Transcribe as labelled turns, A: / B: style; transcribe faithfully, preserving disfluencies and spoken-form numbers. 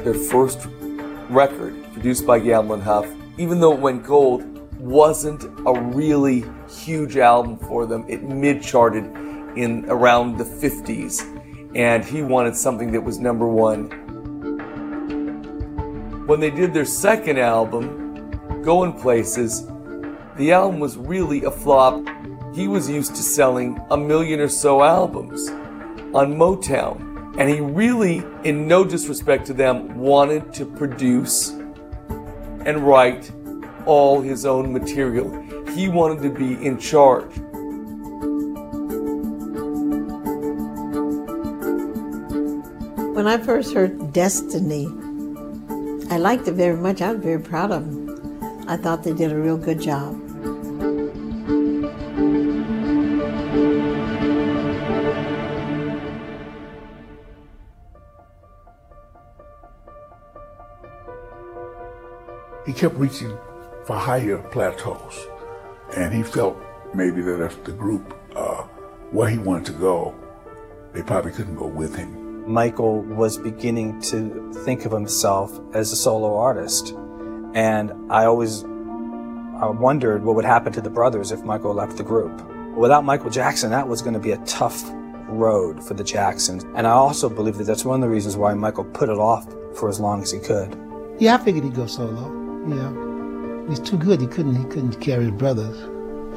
A: their first record, produced by Gamble and Huff, even though it went gold, wasn't a really huge album for them. It mid-charted in around the fifties, and he wanted something that was number one. When they did their second album, Going Places, the album was really a flop. He was used to selling a million or so albums on Motown, and he really, in no disrespect to them, wanted to produce and write all his own material. He wanted to be in charge.
B: When I first heard Destiny, I liked it very much. I was very proud of them. I thought they did a real good job.
C: He kept reaching for higher plateaus, and he felt maybe that if the group, uh, where he wanted to go, they probably couldn't go with him.
D: Michael was beginning to think of himself as a solo artist, and I always I wondered what would happen to the brothers if Michael left the group. Without Michael Jackson, that was going to be a tough road for the Jacksons, and I also believe that that's one of the reasons why Michael put it off for as long as he could.
E: Yeah, I figured he'd go solo. Yeah, he's too good. He couldn't. He couldn't carry his brothers.